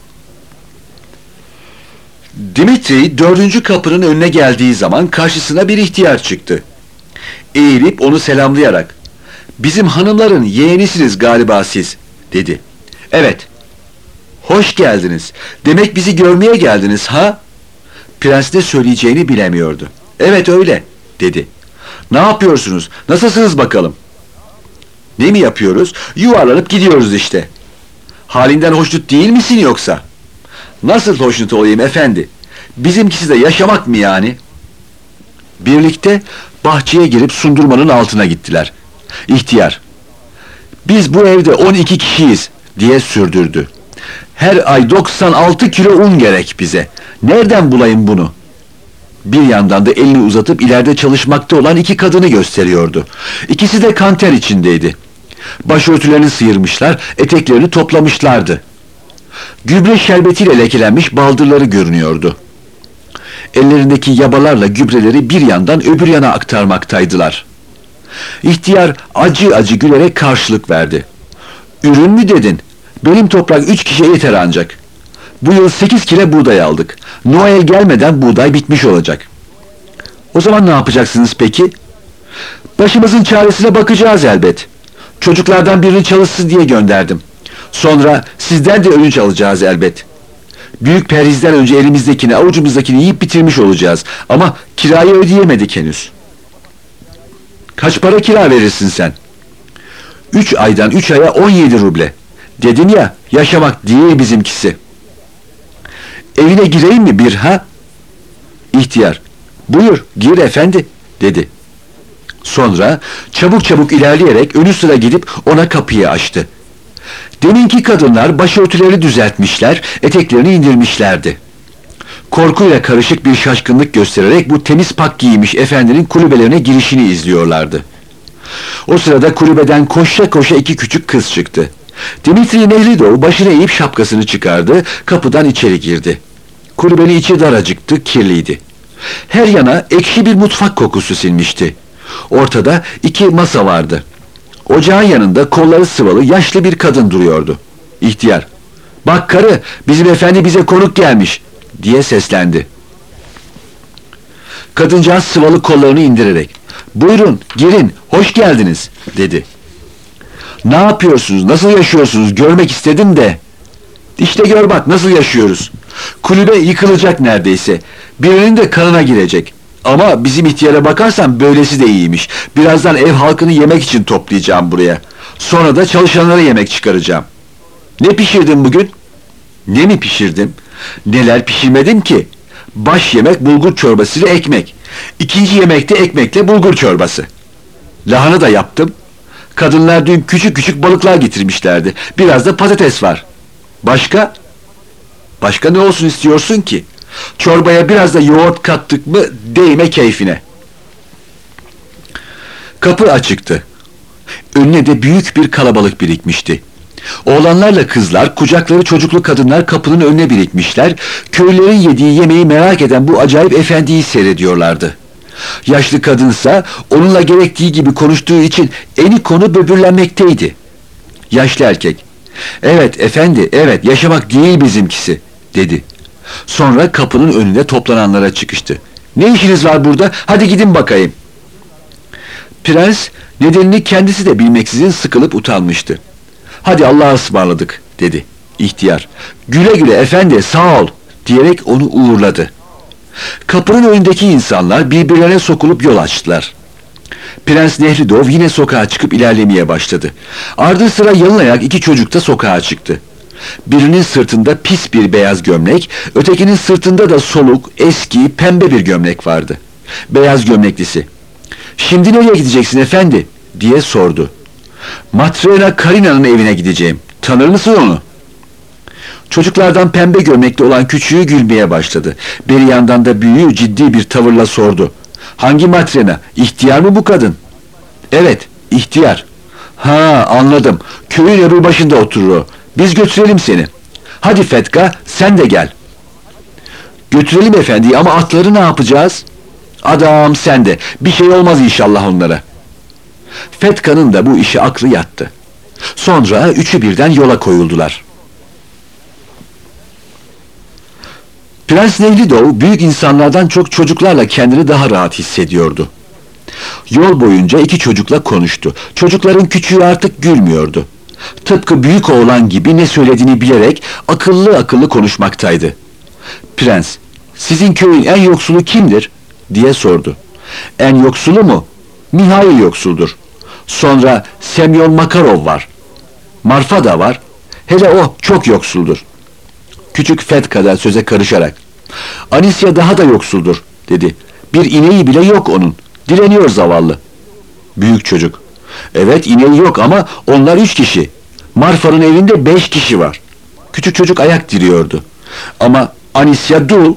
Dimitri 4. kapının önüne geldiği zaman karşısına bir ihtiyar çıktı. Eğilip onu selamlayarak, "Bizim hanımların yeğenisiniz galiba siz," dedi. "Evet." "Hoş geldiniz. Demek bizi görmeye geldiniz ha?" Prens ne söyleyeceğini bilemiyordu. "Evet öyle," dedi. "Ne yapıyorsunuz? Nasılsınız bakalım?" "Ne mi yapıyoruz? Yuvarlanıp gidiyoruz işte." "Halinden hoşnut değil misin yoksa?" "Nasıl hoşnut olayım efendi? Bizimkisi de yaşamak mı yani?" Birlikte bahçeye girip sundurmanın altına gittiler. İhtiyar, "Biz bu evde 12 kişiyiz," diye sürdürdü. "Her ay 96 kilo un gerek bize. Nereden bulayım bunu?" Bir yandan da elini uzatıp ileride çalışmakta olan 2 kadını gösteriyordu. İkisi de kanter içindeydi. Başörtülerini sıyırmışlar, eteklerini toplamışlardı. Gübre şerbetiyle lekelenmiş baldırları görünüyordu. Ellerindeki yabalarla gübreleri bir yandan öbür yana aktarmaktaydılar. İhtiyar acı acı gülerek karşılık verdi. "Ürün mü dedin? Benim toprak 3 kişiye yeter ancak. Bu yıl 8 kilo buğday aldık. Noel gelmeden buğday bitmiş olacak." "O zaman ne yapacaksınız peki?" "Başımızın çaresine bakacağız elbet. Çocuklardan birini çalışsın diye gönderdim. Sonra sizden de ödünç alacağız elbet. Büyük perhizden önce elimizdekini, avucumuzdakini yiyip bitirmiş olacağız. Ama kirayı ödeyemedik henüz." "Kaç para kira verirsin sen?" 3 aydan 3 aya 17 ruble. Dedim ya, yaşamak değil bizimkisi." "Evine gireyim mi bir ha?" İhtiyar, "Buyur, gir efendi," dedi. Sonra çabuk çabuk ilerleyerek önü sıra gidip ona kapıyı açtı. Deminki kadınlar başörtüleri düzeltmişler, eteklerini indirmişlerdi. Korkuyla karışık bir şaşkınlık göstererek bu temiz pak giymiş efendinin kulübelerine girişini izliyorlardı. O sırada kulübeden koşa koşa 2 küçük kız çıktı. Dimitri Nehlidov başını eğip şapkasını çıkardı, kapıdan içeri girdi. Kulübenin içi daracıktı, kirliydi. Her yana ekşi bir mutfak kokusu sinmişti. Ortada 2 masa vardı. Ocağın yanında kolları sıvalı yaşlı bir kadın duruyordu. İhtiyar, "Bak karı, bizim efendi bize konuk gelmiş," diye seslendi. Kadıncağız sıvalı kollarını indirerek, "Buyurun, girin, hoş geldiniz," dedi. "Ne yapıyorsunuz, nasıl yaşıyorsunuz, görmek istedim de." "İşte gör bak, nasıl yaşıyoruz. Kulübe yıkılacak neredeyse. Birinin de kanına girecek. Ama bizim ihtiyara bakarsan böylesi de iyiymiş. Birazdan ev halkını yemek için toplayacağım buraya. Sonra da çalışanlara yemek çıkaracağım." "Ne pişirdin bugün?" "Ne mi pişirdim? Neler pişirmedim ki? Baş yemek bulgur çorbası ile ekmek. İkinci yemekte ekmekle bulgur çorbası. Lahana da yaptım. Kadınlar dün küçük küçük balıklar getirmişlerdi. Biraz da patates var. Başka? Başka ne olsun istiyorsun ki? Çorbaya biraz da yoğurt kattık mı değme keyfine." Kapı açıktı. Önüne de büyük bir kalabalık birikmişti. Oğlanlarla kızlar, kucakları çocuklu kadınlar kapının önüne birikmişler, köylülerin yediği yemeği merak eden bu acayip efendiyi seyrediyorlardı. Yaşlı kadınsa onunla gerektiği gibi konuştuğu için eni konu böbürlenmekteydi. Yaşlı erkek, "Evet efendi, evet, yaşamak değil bizimkisi," dedi. Sonra kapının önünde toplananlara çıkıştı. "Ne işiniz var burada? Hadi gidin bakayım." Prens nedenini kendisi de bilmeksizin sıkılıp utanmıştı. "Hadi Allah'a ısmarladık," dedi ihtiyar. "Güle güle efendi, sağ ol," diyerek onu uğurladı. Kapının önündeki insanlar birbirlerine sokulup yol açtılar. Prens Nehridov yine sokağa çıkıp ilerlemeye başladı. Ardı sıra yalın iki çocuk da sokağa çıktı. Birinin sırtında pis bir beyaz gömlek, ötekinin sırtında da soluk, eski, pembe bir gömlek vardı. Beyaz gömleklisi, "Şimdi nereye gideceksin efendi?" diye sordu. "Matrena Karina'nın evine gideceğim. Tanır mısın onu?" Çocuklardan pembe gömlekli olan küçüğü gülmeye başladı. Bir yandan da büyüğü ciddi bir tavırla sordu. "Hangi Matrena? İhtiyar mı bu kadın?" "Evet, ihtiyar." "Ha, anladım. Köyün öbür başında oturur o. Biz götürelim seni." "Hadi Fetka, sen de gel." "Götürelim efendi ama atları ne yapacağız?" "Adam sen de. Bir şey olmaz inşallah onlara." Fetka'nın da bu işe aklı yattı. Sonra üçü birden yola koyuldular. Prens Nehridov büyük insanlardan çok çocuklarla kendini daha rahat hissediyordu. Yol boyunca iki çocukla konuştu. Çocukların küçüğü artık gülmüyordu. Tıpkı büyük oğlan gibi ne söylediğini bilerek akıllı akıllı konuşmaktaydı. Prens, "Sizin köyün en yoksulu kimdir?" diye sordu. "En yoksulu mu? Mihail yoksuldur. Sonra Semyon Makarov var. Marfa da var. Hele o çok yoksuldur." Küçük Fetka da söze karışarak, "Anisya daha da yoksuldur," dedi. "Bir ineği bile yok onun. Direniyor zavallı." Büyük çocuk, "Evet, ineği yok ama onlar 3 kişi. Marfa'nın evinde 5 kişi var." Küçük çocuk ayak diriyordu. "Ama Anisya dul."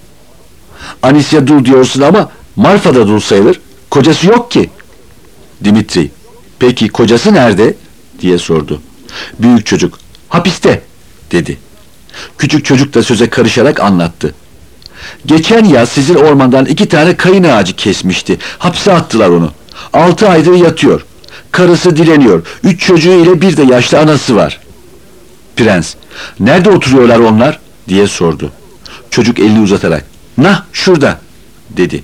"Anisya dul diyorsun ama Marfa da dul sayılır. Kocası yok ki." Dimitri, "Peki kocası nerede?" diye sordu. Büyük çocuk, "Hapiste," dedi. Küçük çocuk da söze karışarak anlattı. "Geçen yaz sizin ormandan 2 tane kayın ağacı kesmişti. Hapse attılar onu. 6 aydır yatıyor. Karısı dileniyor. 3 çocuğu ile bir de yaşlı anası var." Prens, "Nerede oturuyorlar onlar?" diye sordu. Çocuk elini uzatarak, "Nah, şurada," dedi.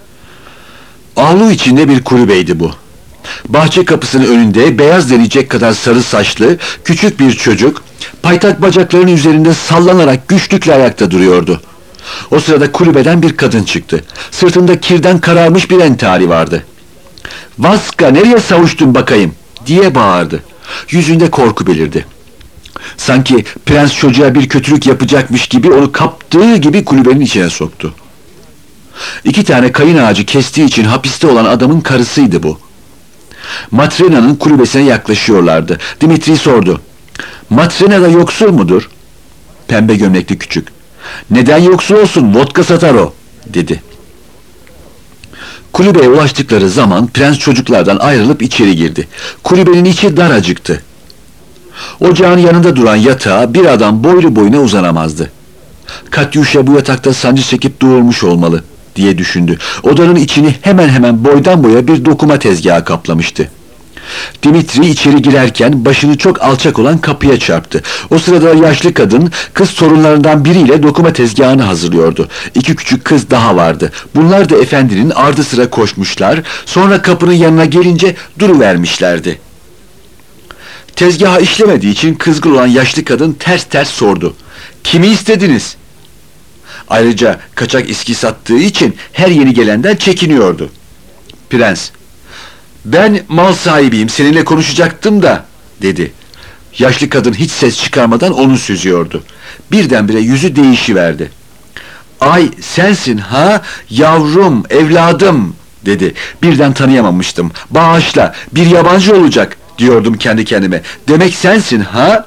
Avlu içinde bir kulübeydi bu. Bahçe kapısının önünde beyaz denecek kadar sarı saçlı küçük bir çocuk paytak bacaklarının üzerinde sallanarak güçlükle ayakta duruyordu. O sırada kulübeden bir kadın çıktı. Sırtında kirden kararmış bir entari vardı. "Vaska, nereye savuştun bakayım?" diye bağırdı. Yüzünde korku belirdi. Sanki prens çocuğa bir kötülük yapacakmış gibi onu kaptığı gibi kulübenin içine soktu. 2 tane kayın ağacı kestiği için hapiste olan adamın karısıydı bu. Matrena'nın kulübesine yaklaşıyorlardı. Dimitri sordu. "Matrena da yoksul mudur?" Pembe gömlekli küçük, "Neden yoksul olsun, vodka satar o," dedi. Kulübeye ulaştıkları zaman prens çocuklardan ayrılıp içeri girdi. Kulübenin içi daracıktı. Ocağın yanında duran yatağa bir adam boylu boyuna uzanamazdı. "Katyuşa bu yatakta sancı çekip doğurmuş olmalı," diye düşündü. Odanın içini hemen hemen boydan boya bir dokuma tezgahı kaplamıştı. Dimitri içeri girerken başını çok alçak olan kapıya çarptı. O sırada yaşlı kadın kız torunlarından biriyle dokuma tezgahını hazırlıyordu. 2 küçük kız daha vardı. Bunlar da efendinin ardı sıra koşmuşlar, sonra kapının yanına gelince duruvermişlerdi. Tezgaha işlemediği için kızgın olan yaşlı kadın ters ters sordu. "Kimi istediniz?" Ayrıca kaçak içki sattığı için her yeni gelenden çekiniyordu. Prens, "Ben mal sahibiyim, seninle konuşacaktım da," dedi. Yaşlı kadın hiç ses çıkarmadan onu süzüyordu. Birdenbire yüzü değişiverdi. "Ay, sensin ha, yavrum, evladım," dedi. "Birden tanıyamamıştım. Bağışla, bir yabancı olacak," diyordum kendi kendime. "Demek sensin ha?"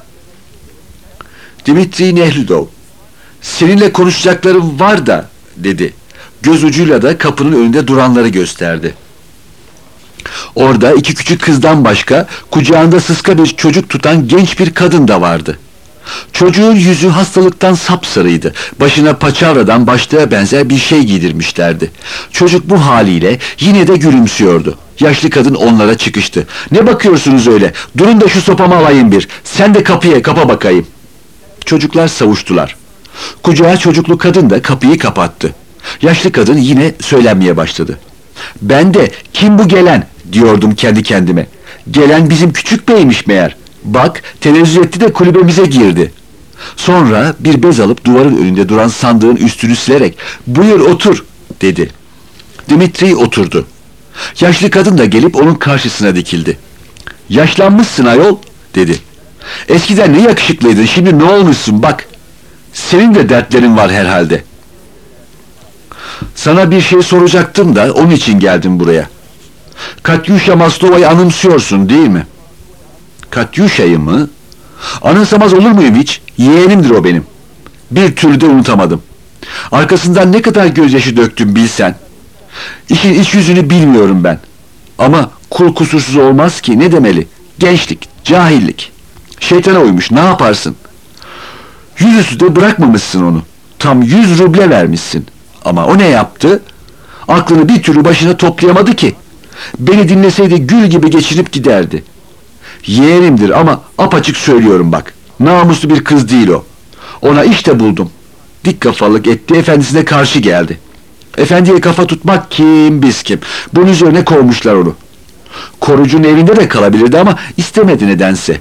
Dimitri Nehridov, "Seninle konuşacaklarım var da," dedi. Göz ucuyla da kapının önünde duranları gösterdi. Orada iki küçük kızdan başka kucağında sıska bir çocuk tutan genç bir kadın da vardı. Çocuğun yüzü hastalıktan sapsarıydı. Başına paçavradan başlığa benzer bir şey giydirmişlerdi. Çocuk bu haliyle yine de gülümsüyordu. Yaşlı kadın onlara çıkıştı. "Ne bakıyorsunuz öyle? Durun da şu sopamı alayım bir. Sen de kapıya kapa bakayım." Çocuklar savuştular. Kucağa çocuklu kadın da kapıyı kapattı. Yaşlı kadın yine söylenmeye başladı. "Ben de kim bu gelen diyordum kendi kendime. Gelen bizim küçük beymiş meğer. Bak tenezzül etti de kulübemize girdi." Sonra bir bez alıp duvarın önünde duran sandığın üstünü silerek "Buyur otur" dedi. Dimitri oturdu. Yaşlı kadın da gelip onun karşısına dikildi. "Yaşlanmışsın ayol" dedi. "Eskiden ne yakışıklıydın, şimdi ne olmuşsun bak. Senin de dertlerin var herhalde." "Sana bir şey soracaktım da onun için geldim buraya. Katyusha Maslova'yı anımsıyorsun değil mi?" "Katyusha'yı mı? Anımsamaz olur muyum hiç? Yeğenimdir o benim. Bir türlü de unutamadım. Arkasından ne kadar gözyaşı döktüm bilsen. İşin iç yüzünü bilmiyorum ben. Ama kul kusursuz olmaz ki, ne demeli? Gençlik, cahillik. Şeytana uymuş, ne yaparsın? Yüzüstü de bırakmamışsın onu. Tam 100 ruble vermişsin. Ama o ne yaptı? Aklını bir türlü başına toplayamadı ki. Beni dinleseydi gül gibi geçinip giderdi. Yeğenimdir ama apaçık söylüyorum bak. Namuslu bir kız değil o. Ona işte buldum. Dik kafalık etti, efendisine karşı geldi. Efendiye kafa tutmak kim biz kim. Bunun üzerine kovmuşlar onu. Korucunun evinde de kalabilirdi ama istemedi nedense.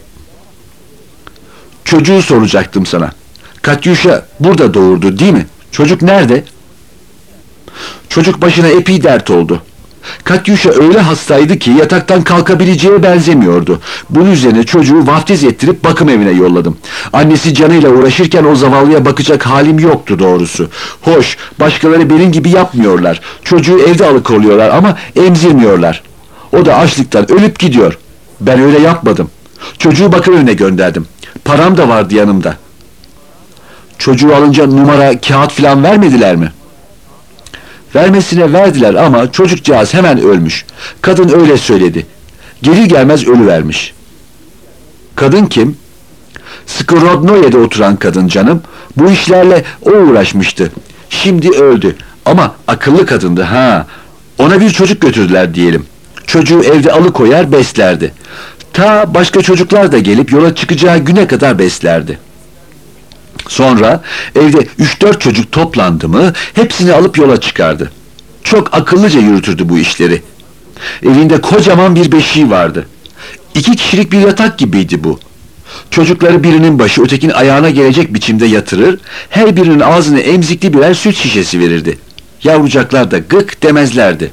Çocuğu soracaktım sana. Katyusha burada doğurdu değil mi? Çocuk nerede?" "Çocuk başına epey dert oldu. Katyusha öyle hastaydı ki yataktan kalkabileceğe benzemiyordu. Bunun üzerine çocuğu vaftiz ettirip bakım evine yolladım. Annesi canıyla uğraşırken o zavallıya bakacak halim yoktu doğrusu. Hoş, başkaları benim gibi yapmıyorlar. Çocuğu evde alıkoyuyorlar ama emzirmiyorlar. O da açlıktan ölüp gidiyor. Ben öyle yapmadım. Çocuğu bakım evine gönderdim. Param da vardı yanımda." "Çocuğu alınca numara, kağıt filan vermediler mi?" "Vermesine verdiler ama çocukcağız hemen ölmüş. Kadın öyle söyledi. Gelir gelmez ölüvermiş." "Kadın kim?" "Skrodnoye'de oturan kadın canım. Bu işlerle o uğraşmıştı. Şimdi öldü. Ama akıllı kadındı ha. Ona bir çocuk götürdüler diyelim. Çocuğu evde alıkoyar beslerdi. Ta başka çocuklar da gelip yola çıkacağı güne kadar beslerdi. Sonra evde 3-4 çocuk toplandı mı hepsini alıp yola çıkardı. Çok akıllıca yürütürdü bu işleri. Evinde kocaman bir beşiği vardı. 2 kişilik bir yatak gibiydi bu. Çocukları birinin başı ötekinin ayağına gelecek biçimde yatırır, her birinin ağzına emzikli birer süt şişesi verirdi. Yavrucaklar da gık demezlerdi.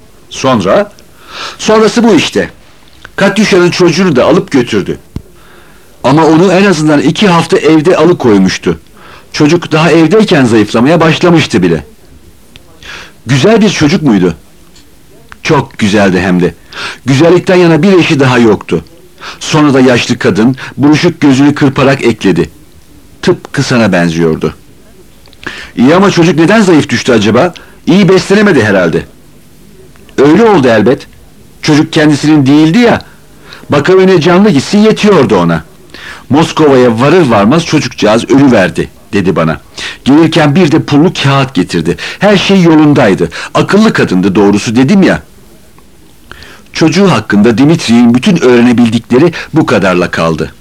Sonrası bu işte. Katyusha'nın çocuğunu da alıp götürdü. Ama onu en azından 2 hafta evde alıkoymuştu. Çocuk daha evdeyken zayıflamaya başlamıştı bile. Güzel bir çocuk muydu? Çok güzeldi hem de. Güzellikten yana bir eşi daha yoktu. Sonra da yaşlı kadın buruşuk gözünü kırparak ekledi. Tıpkı sana benziyordu. İyi ama çocuk neden zayıf düştü acaba? İyi beslenemedi herhalde. Öyle oldu elbet. Çocuk kendisinin değildi ya. Bakımhane canlı gitsin yetiyordu ona. Moskova'ya varır varmaz çocukcağız ölüverdi dedi bana. Gelirken bir de pullu kağıt getirdi. Her şey yolundaydı. Akıllı kadındı doğrusu dedim ya. Çocuğu hakkında Dimitri'nin bütün öğrenebildikleri bu kadarla kaldı.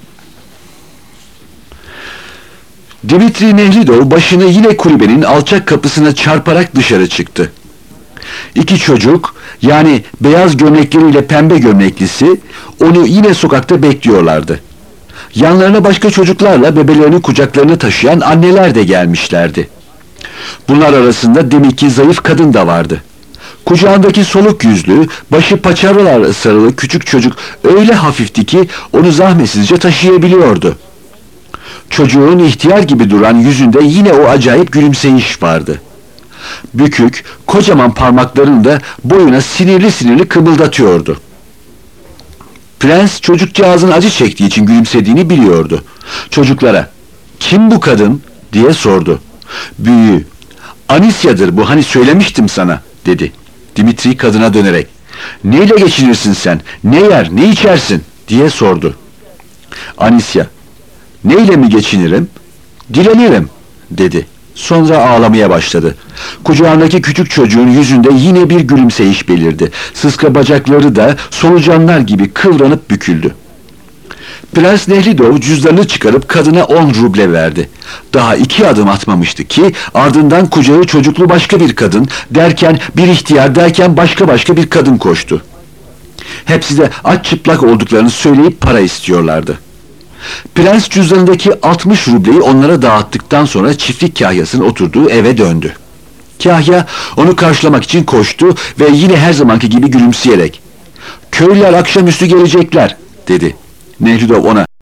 Dimitri Nehlidov başını yine kulübenin alçak kapısına çarparak dışarı çıktı. 2 çocuk, yani beyaz gömlekleriyle pembe gömleklisi, onu yine sokakta bekliyorlardı. Yanlarına başka çocuklarla bebelerini kucaklarına taşıyan anneler de gelmişlerdi. Bunlar arasında demek ki zayıf kadın da vardı. Kucağındaki soluk yüzlü, başı paçavralar sarılı küçük çocuk öyle hafifti ki onu zahmetsizce taşıyabiliyordu. Çocuğun ihtiyar gibi duran yüzünde yine o acayip gülümseyiş vardı. Bükük, kocaman parmaklarını da boyuna sinirli sinirli kımıldatıyordu. Prens çocukcağızın acı çektiği için gülümsediğini biliyordu. Çocuklara, "Kim bu kadın?" diye sordu. "Büyüğü, Anisya'dır bu, hani söylemiştim sana," dedi. Dimitri kadına dönerek, Neyle geçinirsin sen? Ne yer, ne içersin? Diye sordu. Anisya, neyle mi geçinirim? Dilenirim, dedi. Sonra ağlamaya başladı. Kucağındaki küçük çocuğun yüzünde yine bir gülümseyiş belirdi. Sıska bacakları da solucanlar gibi kıvranıp büküldü. Prens Nehlidov cüzdanını çıkarıp kadına 10 ruble verdi. Daha 2 adım atmamıştı ki ardından kucağı çocuklu başka bir kadın, derken bir ihtiyar, derken başka bir kadın koştu. Hepsi de aç çıplak olduklarını söyleyip para istiyorlardı. Prens cüzdanındaki 60 rubleyi onlara dağıttıktan sonra çiftlik kahyasının oturduğu eve döndü. Kahya onu karşılamak için koştu ve yine her zamanki gibi gülümseyerek "Köylüler akşamüstü gelecekler," dedi. Nehlidov ona